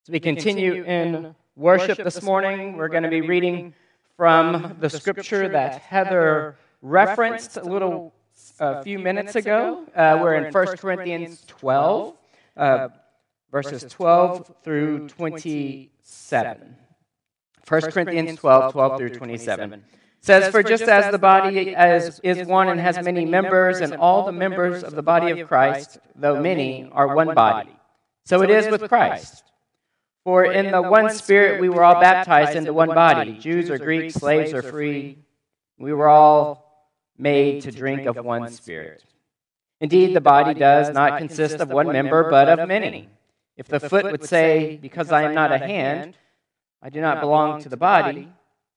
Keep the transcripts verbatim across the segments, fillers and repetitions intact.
As we continue in worship this morning, we're going to be reading from the scripture that Heather referenced a little a few minutes ago. Uh, we're in First Corinthians twelve, uh, verses twelve through twenty-seven. First Corinthians twelve, twelve through twenty-seven. Says, "For just as the body as is one and has many members, and all the members of the body of Christ, though many, are one body, so it is with Christ. For in the one Spirit we were all baptized into one body, Jews or Greeks, slaves or free. We were all made to drink of one Spirit. Indeed, the body does not consist of one member, but of many. If the foot would say, 'Because I am not a hand, I do not belong to the body,'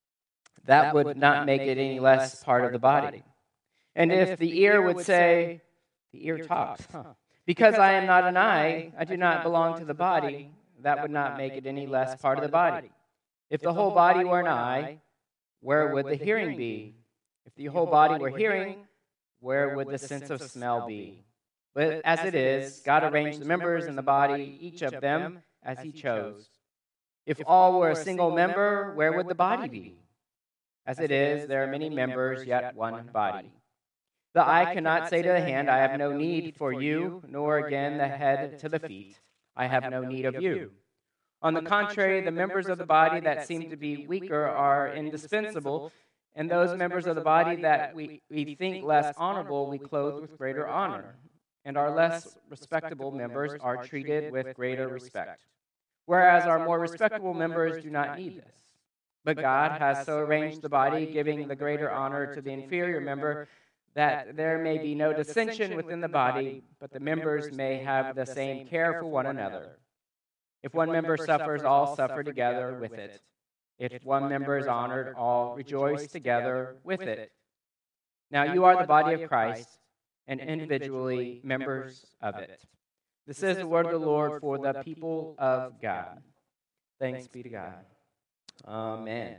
that would not make it any less part of the body. And if the ear would say," the ear talks, huh, "Because I am not an eye, I do not belong to the body," that would not make it any less part of the body. If the whole body were an eye, where would the hearing be? If the whole body were hearing, where would the sense of smell be? But as it is, God arranged the members in the body, each of them as he chose. If all were a single member, where would the body be? As it is, there are many members, yet one body. The eye cannot say to the hand, 'I have no need for you,' nor again the head to the feet, 'I have no need of you.' On the contrary, the members of the body that seem to be weaker are indispensable, and those members of the body that we, we think less honorable we clothe with greater honor, and our less respectable members are treated with greater respect. Whereas our more respectable members do not need this. But God has so arranged the body, giving the greater honor to the inferior member, that there may be no dissension within the body, but the members may have the same care for one another. If one member suffers, all suffer together with it. If one member is honored, all rejoice together with it. Now you are the body of Christ, and individually members of it." This is the word of the Lord for the people of God. Thanks be to God. Amen.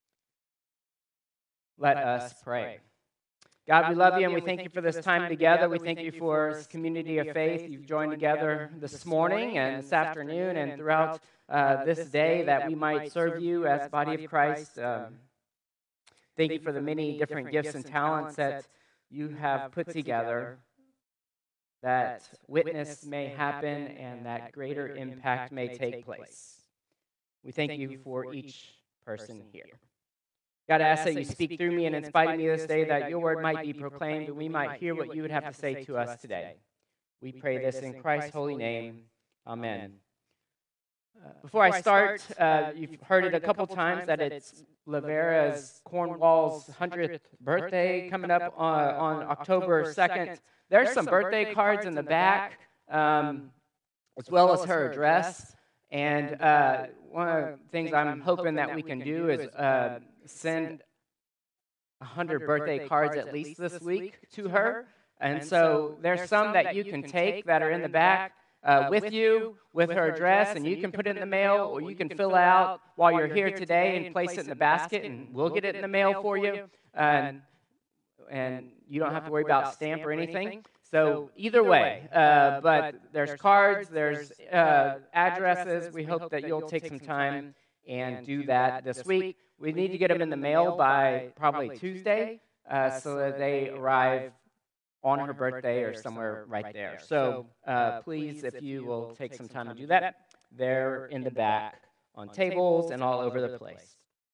Let us pray. God, we love you and we thank you for this time together. We thank you for this community of faith you've joined together this morning and this afternoon and throughout uh, this day that we might serve you as the body of Christ. Um, thank you for the many different gifts and talents that you have put together, that witness may happen and that greater impact may take place. We thank you for each person here. God, I ask that you speak through me and in spite of me this day, that your word might be proclaimed and we might hear what you would have to say to us today. We pray this in Christ's holy name. Amen. Uh, before I start, uh, you've heard it a couple times that it's Lavera's Cornwall's hundredth birthday coming up on, on October second. There's some birthday cards in the back, um, as well as her address. And uh, one of the things I'm hoping that we can do is uh, send one hundred birthday cards at least this week to her. And so there's some that you can take that are in the back uh, with you, with her address, and you can put it in the mail, or you can fill it out while you're here today and place it in the basket, and we'll get it in the mail for you. And, and you don't have to worry about stamp or anything. So either way, uh, but there's cards, there's uh, addresses. We hope that you'll take some time and do that this week. We need to get them in the mail by probably Tuesday uh, so that they arrive on her birthday or somewhere right there. So uh, please, if you will take some time to do that, they're in the back on tables and all over the place.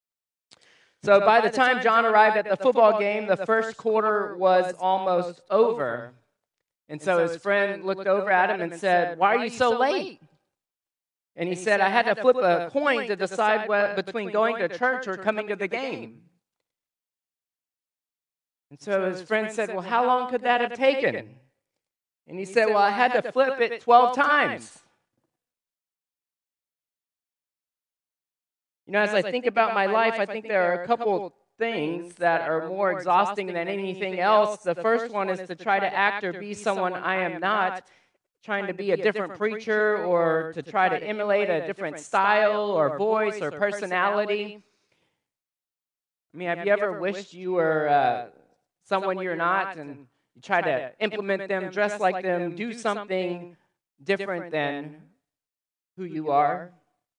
So by the time John arrived at the football game, the first quarter was almost over. And so his friend looked over at him and said, "Why are you so late?" And he said, "I had to flip a coin to decide what, between going to church or coming to the game." And so his friend said, "Well, how long could that have taken?" And he said, "Well, I had to flip it twelve times." You know, as I think about my life, I think there are a couple things that are more exhausting than anything else. The first one is to try to act or be someone I am not, trying to be a different preacher or to try to emulate a different style or voice or personality. I mean, have you ever wished you were uh, someone you're not and you try to implement them, dress like them, do something different than who you are?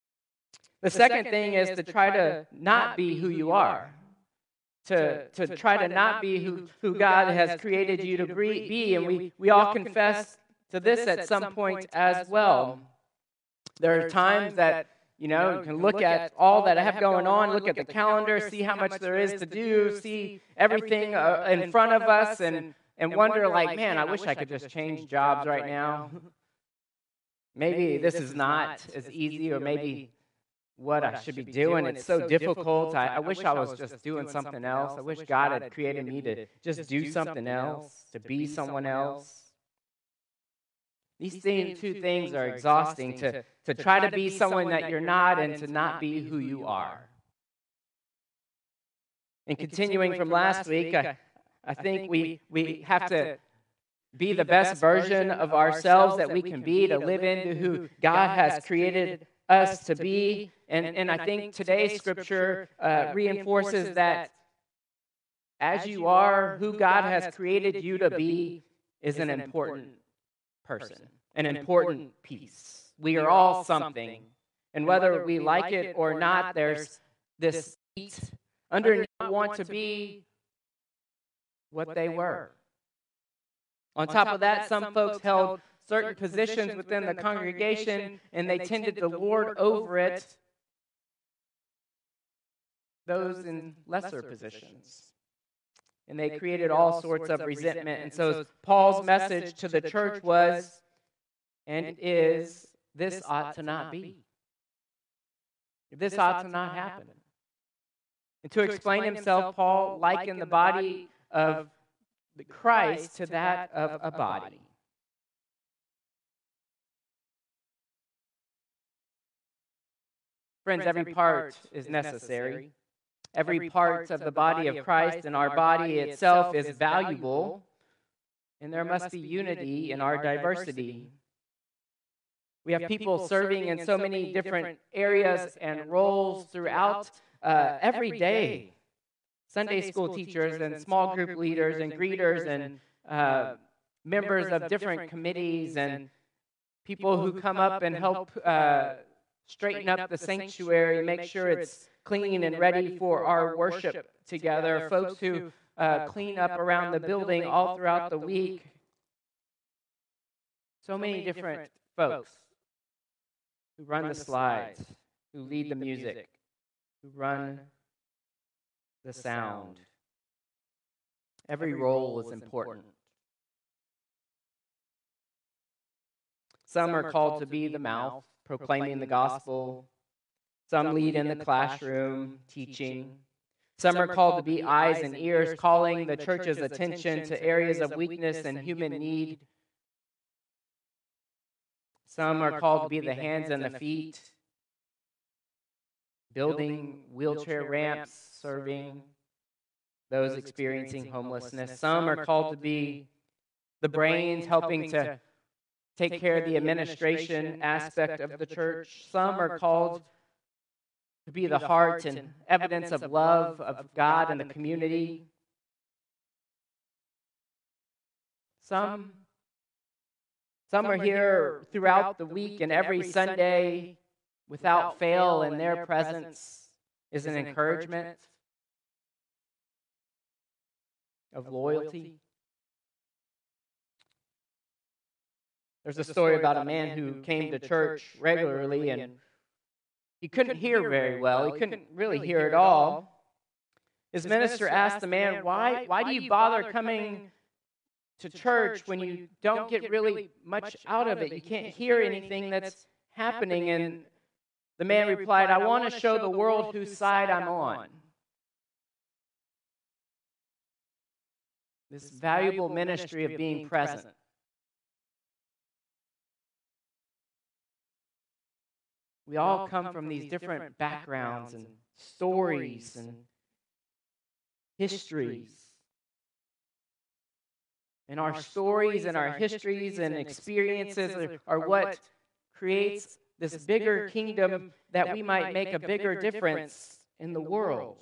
The second thing is to try to not be who you are. To, to try to not be who, who God has created you to be. And we, we all confess to this at some point as well. There are times that, you know, you can look at all that I have going on, look at the calendar, see how much there is to do, see everything uh, in front of us, and, and wonder, like, man, I wish I could just change jobs right now. Maybe this is not as easy, or maybe what I should be doing. It's so difficult. I, I wish I was just doing something else. I wish God had created me to just do something else, to be someone else. These thing, two things are exhausting, to, to try to be someone that you're not and to not be who you are. And continuing from last week, I, I think we, we have to be the best version of ourselves that we can be, to live into who God has created us to be. And, and I think today's scripture uh, reinforces that as you are, who God has created you to be is an important person, an important piece. We are all something. And whether we like it or not, there's this heat underneath want to be what they were. On top of that, some folks held certain positions within the congregation, and they tended to lord over it those in lesser positions. And they created all sorts of resentment. And so Paul's message to the church was, and is, this ought to not be. This ought to not happen. And to explain himself, Paul likened the body of Christ to that of a body. Friends, every part is necessary. Every part of the body of Christ and our body itself is valuable, and there must be unity in our diversity. We have people serving in so many different areas and roles throughout uh, every day. Sunday school teachers and small group leaders and greeters and uh, members of different committees and people who come up and help uh, straighten up the sanctuary, make sure it's clean and ready for our worship together. Folks who uh, clean up around the building all throughout the week. So many different folks who run the slides, who lead the music, who run the sound. Every role is important. Some are called to be the mouth, proclaiming the gospel. Some lead in the classroom, teaching. Some are called to be eyes and ears, calling the church's attention to areas of weakness and human need. Some are called to be the hands and the feet, building wheelchair ramps, serving those experiencing homelessness. Some are called to be the brains, helping to take care of the administration aspect of the church. Some are called to be the heart and evidence of love of God and the community. Some, some are here throughout the week, and every Sunday, without fail, and their presence is an encouragement of loyalty. There's a story about a man who came to church regularly, and he couldn't hear very well. He couldn't really hear at all. His minister asked the man, why, why do you bother coming to church when you don't get really much out of it? You can't hear anything that's happening. And the man replied, I want to show the world whose side I'm on. This valuable ministry of being present. We all come from these different backgrounds and stories and histories. And our stories and our histories and experiences are, are what creates this bigger kingdom that we might make a bigger difference in the world.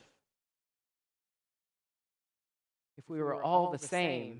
If we were all the same,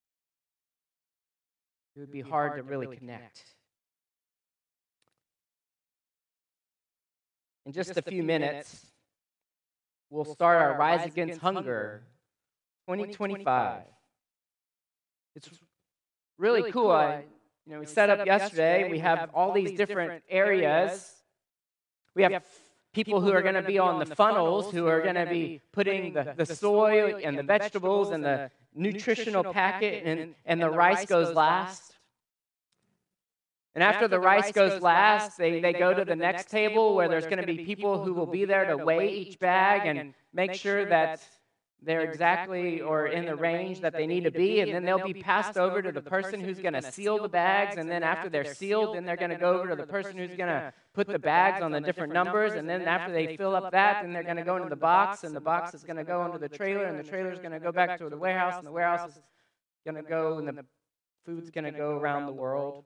it would be hard to really connect. in just a few minutes, we'll start our Rise Against Hunger twenty twenty-five. It's really cool. I, you know, we set up yesterday. We have all these different areas. We have people who are going to be on the funnels, who are going to be putting the, the soy and the vegetables and the nutritional packet, and, and the rice goes last. And after the rice goes last, they, they go to the next table where there's going to be people who will be there to weigh each bag and make sure that they're exactly or in the range that they need to be. And then they'll be passed over to the person who's going to seal the bags. And then after they're sealed, then they're going to go over to the person who's going to put the bags on the different numbers. And then after they fill up that, then they're going to go into the box. And the box is going to go into the trailer. And the trailer is going to go back to the warehouse. And the warehouse is going to go, and the food's going to go around the world.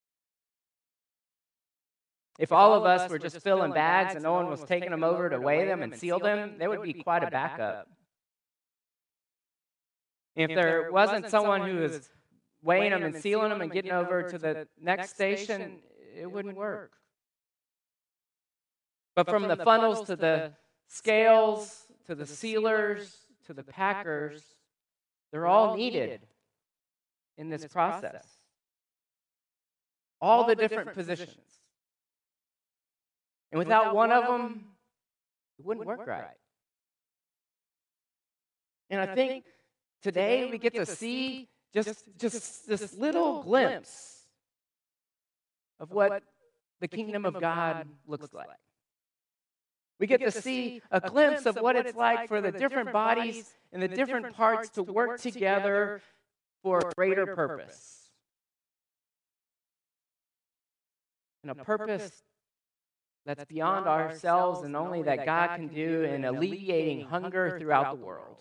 If all of us were just filling bags and no one was taking them over to weigh them and seal them, there would be quite a backup. If there wasn't someone who was weighing them and sealing them and getting over to the next station, it wouldn't work. But from the funnels to the scales, to the sealers, to the packers, they're all needed in this process. All the different positions. And without one of them, it wouldn't work right. And I think today we get to see just, just this little glimpse of what the kingdom of God looks like. We get to see a glimpse of what it's like for the different bodies and the different parts to work together for a greater purpose. And a purpose that's beyond ourselves and only that God can do in alleviating hunger throughout the world.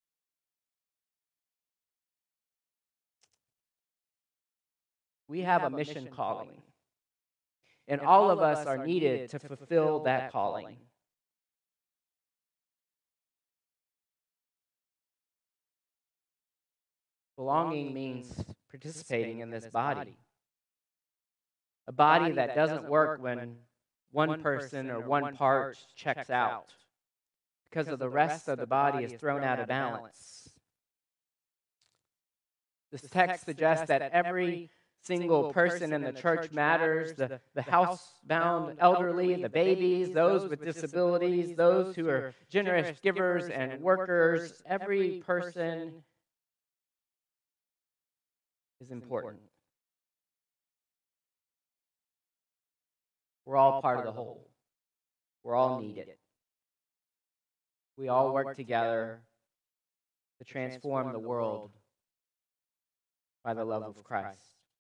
We have a mission calling, and all of us are needed to fulfill that calling. Belonging means participating in this body. A body that doesn't work when one person or one part checks out, because of the rest of the body is thrown out of balance. This text suggests that every single person in the church matters, the, the housebound elderly, the babies, those with disabilities, those who are generous givers and workers. Every person is important. We're all part of the whole. We're all needed. We all work together to transform the world by the love of Christ.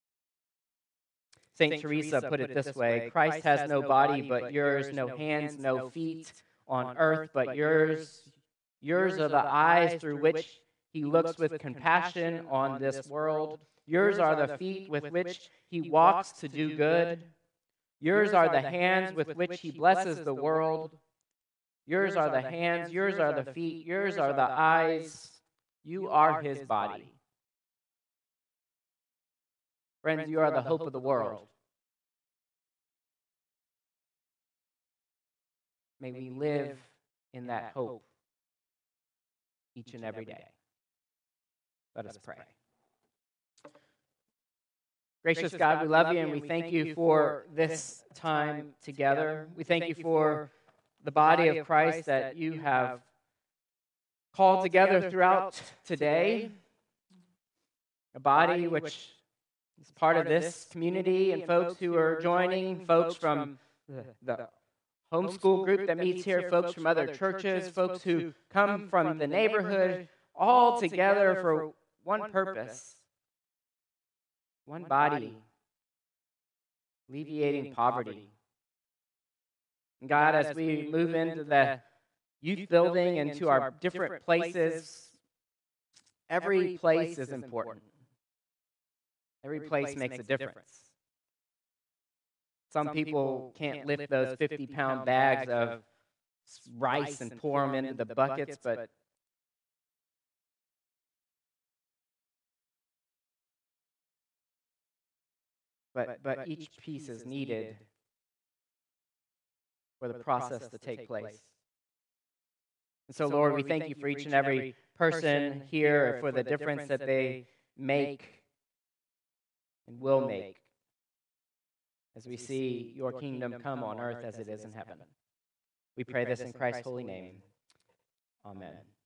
Saint Teresa put it this way: Christ has no body but yours, no hands, no feet on earth but yours. Yours are the eyes through which he looks with compassion on this world. Yours are the feet with which he walks to do good. Yours are the hands with which he blesses the world. Yours are the hands, yours are the feet, yours are the eyes. You are his body. Friends, you are the hope of the world. May we live in that hope each and every day. Let us pray. Gracious God, we love you and we thank you for this time together. We thank you for the body of Christ that you have called together throughout today. A body which is part of this community and folks who are joining, folks from the, the homeschool group that meets here, folks from other churches, folks who come from the neighborhood, all together for one purpose. One body, alleviating poverty. And God, as we move into the youth building and to our different places, every place is important. Every place makes a difference. Some people can't lift those fifty-pound bags of rice and pour them into the buckets, but But, but each piece is needed for the process to take place. And so, Lord, we thank you for each and every person here, for the difference that they make and will make as we see your kingdom come on earth as it is in heaven. We pray this in Christ's holy name. Amen.